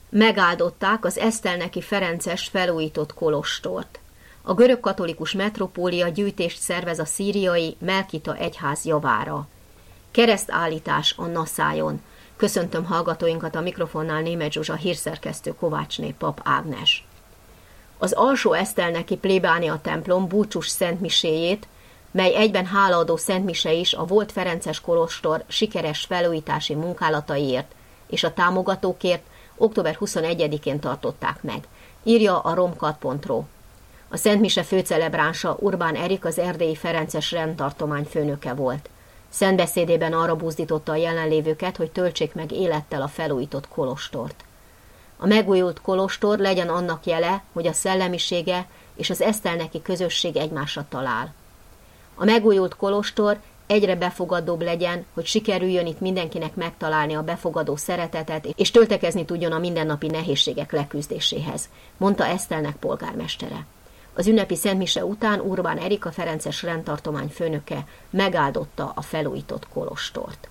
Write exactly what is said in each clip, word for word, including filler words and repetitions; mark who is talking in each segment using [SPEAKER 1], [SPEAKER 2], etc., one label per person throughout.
[SPEAKER 1] Megáldották az Esztelneki ferences felújított kolostort. A görögkatolikus metropólia gyűjtést szervez a szíriai Melkita egyház javára. Keresztállítás a Naszájon. Köszöntöm hallgatóinkat, a mikrofonnál Németh Zsuzsa, hírszerkesztő Kovácsné Pap Ágnes. Az alsó esztelneki plébánia templom búcsús szentmiséjét, mely egyben hálaadó szentmise is a volt ferences kolostor sikeres felújítási munkálataiért és a támogatókért október huszonegyedikén tartották meg, írja a romkat pont ro. A szentmise főcelebránsa Urbán Erik, az erdélyi ferences rendtartomány főnöke volt. Szentbeszédében arra buzdította a jelenlévőket, hogy töltsék meg élettel a felújított kolostort. A megújult kolostor legyen annak jele, hogy a szellemisége és az esztelneki közösség egymásra talál. A megújult kolostor egyre befogadóbb legyen, hogy sikerüljön itt mindenkinek megtalálni a befogadó szeretetet, és töltekezni tudjon a mindennapi nehézségek leküzdéséhez, mondta Esztelnek polgármestere. Az ünnepi szentmise után Urbán Erik, a ferences rendtartomány főnöke megáldotta a felújított kolostort.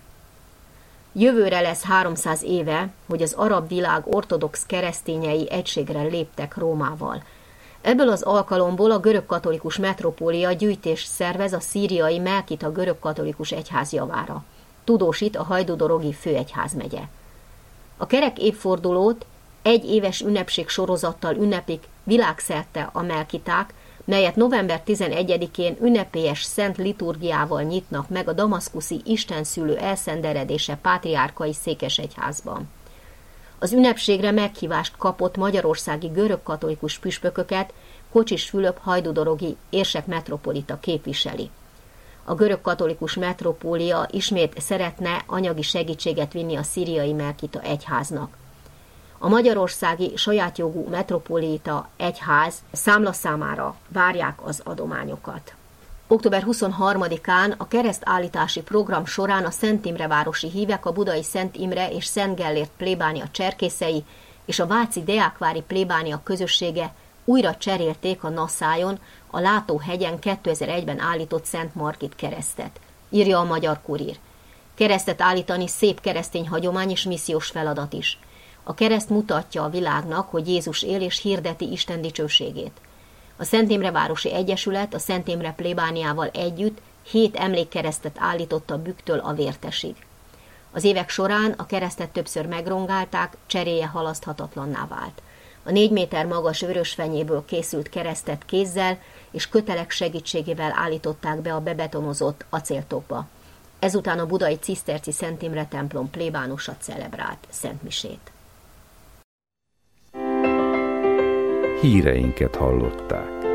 [SPEAKER 1] Jövőre lesz háromszáz éve, hogy az arab világ ortodox keresztényei egységre léptek Rómával. Ebből az alkalomból a görögkatolikus metropólia gyűjtést szervez a szíriai Melkita görögkatolikus egyház javára. Tudósít a hajdúdorogi főegyházmegye. A kerek évfordulót egy éves ünnepség sorozattal ünneplik világszerte a melkiták, melyet november tizenegyedikén ünnepélyes szent liturgiával nyitnak meg a damaszkuszi istenszülő elszenderedése pátriárkai székesegyházban. Az ünnepségre meghívást kapott magyarországi görögkatolikus püspököket Kocsis Fülöp hajdúdorogi érsek metropolita képviseli. A görögkatolikus metropólia ismét szeretne anyagi segítséget vinni a szíriai Melkita egyháznak. A magyarországi sajátjogú metropolita egyház számlaszámára várják az adományokat. október huszonharmadikán a keresztállítási program során a Szent Imre városi hívek, a budai Szent Imre és Szent Gellért plébánia cserkészei és a váci Deákvári plébánia közössége újra cserélték a Naszájon, a Látóhegyen kétezer-egyben állított Szent Margit keresztet, írja a Magyar Kurír. Keresztet állítani szép keresztény hagyomány és missziós feladat is. A kereszt mutatja a világnak, hogy Jézus él és hirdeti Isten dicsőségét. A Szent Imre városi egyesület a Szent Imre plébániával együtt hét emlékkeresztet állított a Bükktől a Vértesig. Az évek során a keresztet többször megrongálták, cseréje halaszthatatlanná vált. A négy méter magas vörösfenyéből készült keresztet kézzel és kötelek segítségével állították be a bebetonozott acéltokba. Ezután a budai ciszterci Szent Imre templom plébánusa celebrált szentmisét.
[SPEAKER 2] Híreinket hallották.